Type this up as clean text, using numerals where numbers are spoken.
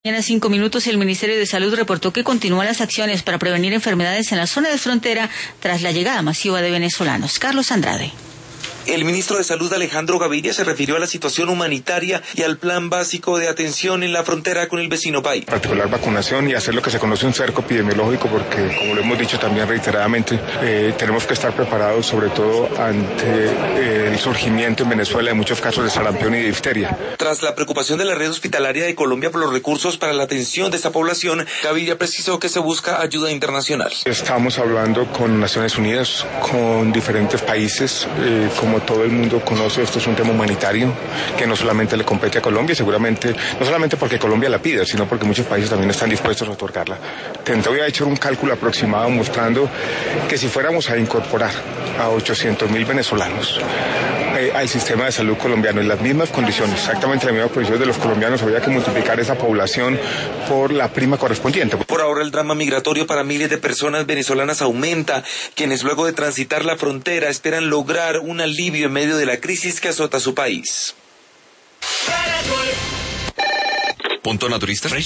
Mañana 5 minutos, el Ministerio de Salud reportó que continúan las acciones para prevenir enfermedades en la zona de frontera tras la llegada masiva de venezolanos. Carlos Andrade. El ministro de Salud, Alejandro Gaviria, se refirió a la situación humanitaria y al plan básico de atención en la frontera con el vecino país. Particular vacunación y hacer lo que se conoce un cerco epidemiológico, porque, como lo hemos dicho también reiteradamente, tenemos que estar preparados sobre todo ante el surgimiento en Venezuela de muchos casos de sarampión y de difteria. Tras la preocupación de la red hospitalaria de Colombia por los recursos para la atención de esta población, Gaviria precisó que se busca ayuda internacional. Estamos hablando con Naciones Unidas, con diferentes países, como todo el mundo conoce, esto es un tema humanitario que no solamente le compete a Colombia, seguramente, no solamente porque Colombia la pida, sino porque muchos países también están dispuestos a otorgarla. Te voy a echar un cálculo aproximado mostrando que si fuéramos a incorporar a 800.000 venezolanos al sistema de salud colombiano en las mismas condiciones, exactamente las mismas condiciones de los colombianos, habría que multiplicar esa población por la prima correspondiente. Por ahora el drama migratorio para miles de personas venezolanas aumenta, quienes luego de transitar la frontera esperan lograr un alivio en medio de la crisis que azota su país. Punto Naturista.